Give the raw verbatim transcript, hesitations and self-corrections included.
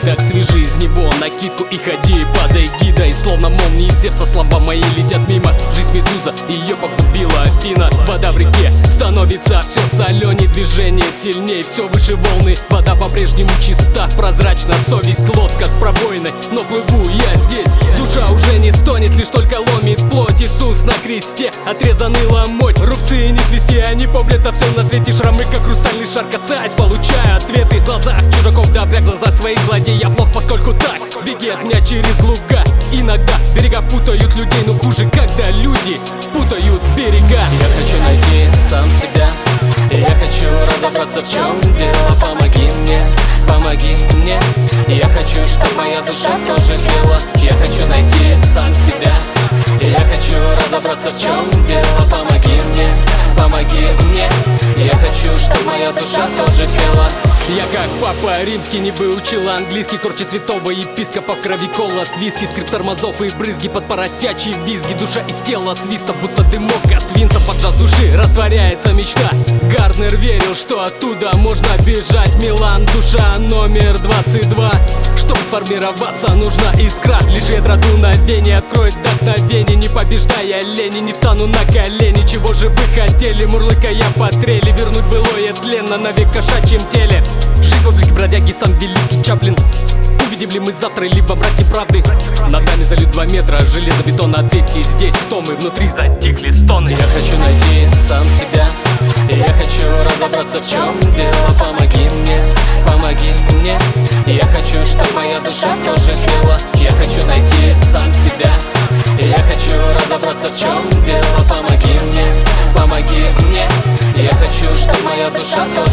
так свежи из него накидку и ходи под эгидой. Словно молнии Зевса слова мои летят мимо. Жизнь медуза, ее погубила Афина. Вода в реке становится все соленей, движение сильней, все выше волны. Вода по-прежнему чиста, прозрачна совесть, лодка с пробоиной. Но плыву я здесь, душа уже не стонет, лишь только ломит плоть. Иисус на кресте, отрезанный ломоть. Рубцы не свести, они помнят о всем на свете. Шрамы, как хрустальный шар, касаясь, получаю ответы в глазах чужаков, добря в глаза своих злодей. Я плох, поскольку так, беги от меня через луга. Иногда берега путают людей, но хуже, когда люди путают берега. Я хочу найти сам себя, и я хочу разобраться, в чем дело. Помоги мне, помоги мне. Я хочу, чтобы моя душа тоже пела. Я хочу найти сам себя, и я хочу разобраться, в чем дело. Помоги мне, помоги мне. Я хочу, чтобы моя душа тоже пела. Я как папа римский не выучил английский. Корчит святого епископа в крови кола с виски. Скрип тормозов и брызги под поросячьи визги. Душа из тела свиста, будто дымок от винса. Под джаз души растворяется мечта. Гарднер верил, что оттуда можно бежать. Милан, душа номер двадцать два. Чтобы сформироваться, нужна искра. Лишь ветродуновение откроет вдохновение. Не побеждая лени, не встану на колени. Чего же вы хотели, мурлыкая по трели? Вернуть былое тленно навек в кошачьем теле. Жизнь в облике бродяги, сам великий Чаплин. Увидим ли мы завтра или во мраке правды? Над нами залит два метра железобетона. Ответьте здесь, кто мы, внутри затихли стоны. Я хочу найти сам себя, и я хочу разобраться, в чем дело. Помоги мне, помоги мне. Я хочу, чтобы моя душа тоже пела. Я хочу найти сам себя, и я хочу разобраться, в чем дело. Помоги мне, помоги мне. Я хочу, чтобы моя душа тоже